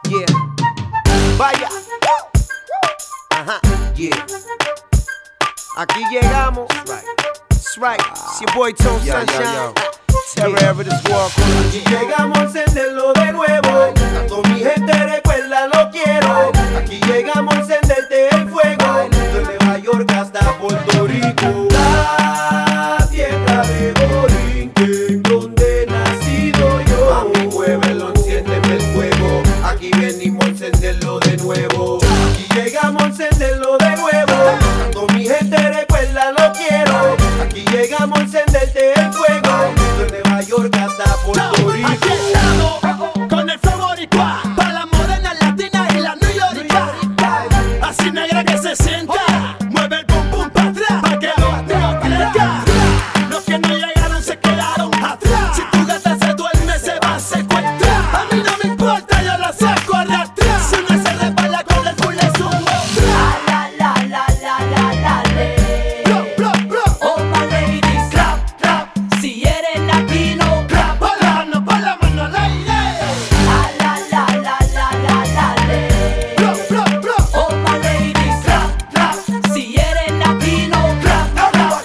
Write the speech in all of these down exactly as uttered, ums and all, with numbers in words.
Yeah. Vaya. Ajá. Yeah. Aquí llegamos. That's right. It's your boy Tone Yo, yo, Sunshine. yo. Terror ever this world. Aquí llegamos a encenderlo de nuevo. Tanto mi gente recuerda, lo quiero. Aquí llegamos a encenderte el fuego. De Nueva York hasta Puerto Rico. La tierra de Borinquen, donde he nacido yo. A mi pueblo, enciéndeme el fuego. Aquí venimos a encenderlo de nuevo. Aquí llegamos a encenderlo de nuevo. Tanto mi gente recuerda, lo quiero. Aquí llegamos a encenderte el fuego. De Nueva York hasta Puerto Rico. Aquí estamos con el flow boricua, pa' la morena latina y la New York. Así negra que se sienta, mueve el pum pum pa' atrás, pa' que los míos crezcan. Los que no llegaron se quedaron atrás. Si tu gata se duerme se va a secuestrar. A mí no me importa, yo la saco a arrastrar. Si no se resbala con el full le subo. La la la la la la le. Bro, bro, bro. All my ladies, clap, clap. Si eres latino, clap. Pon la mano, pon la mano al aire. La la la la la la la le. Bro, bro, bro. All my ladies, clap, clap. Si eres latino, clap, clap.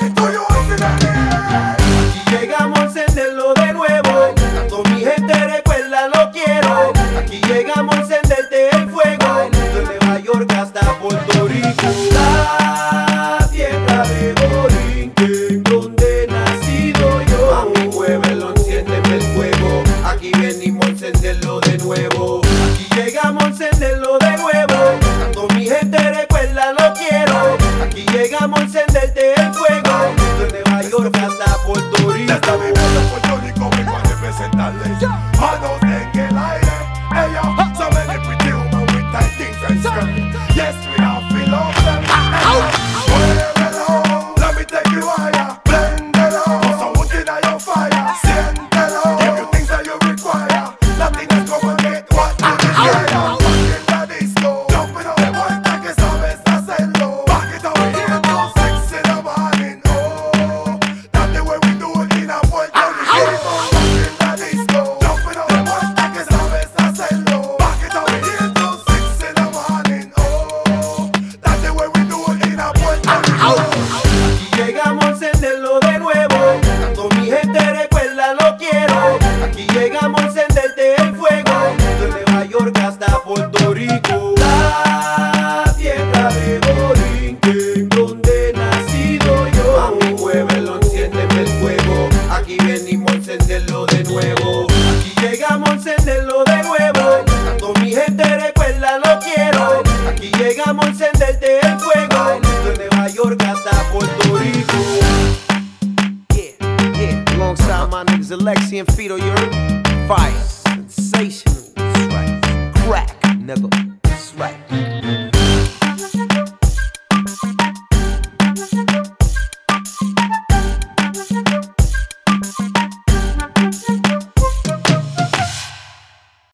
Aquí llegamos a encenderlo de nuevo. Tanto mi gente recuerda, lo quiero. Aquí llegamos a encenderte el fuego. De Nueva York hasta Puerto Rico. La tierra de Borinquen, donde he nacido yo. A mi pueblo, enciéndeme el fuego. Aquí venimos a encenderlo de nuevo. Aquí llegamos a encenderlo de nuevo. Tanto mi gente recuerda, lo quiero. Aquí llegamos a encenderte el fuego. De Nueva York hasta Puerto Rico. Desde mi pueblo Puerto Rico vengo a representarles. Manos en el aire. Hey yo, so many pretty women with tight things and skirts. Yes, we all feel of them. Hey yo, muévelo, let me take you higher. Préndelo, put some wood in your fire. Siéntelo, give you things that you require. Nothing is gonna get what you desire. Back in the disco, jump it up de vuelta que sabes hacerlo. Back it up here till six in the morning. Oh, that's the way we do it in a Puerto Rico. Back in the disco, jump it up de vuelta que sabes hacerlo. Back it up here till six in the morning. Oh, that's the way we do it in a Puerto Rico. Aquí llegamos a encenderlo de nuevo. Tanto mi gente recuerda, lo quiero. Aquí llegamos a encenderte el fuego. De Nueva York hasta Puerto Rico. La tierra de Borinquen, donde he nacido yo. A mi pueblo, enciéndeme el fuego. Aquí venimos a encenderlo de nuevo. Aquí llegamos a encenderlo de nuevo. Tanto mi gente recuerda, lo quiero. Aquí llegamos a encenderte el fuego. De Nueva York hasta Puerto Rico. Yeah, yeah. Alongside my niggas Alexi and Fido, you heard? Fire.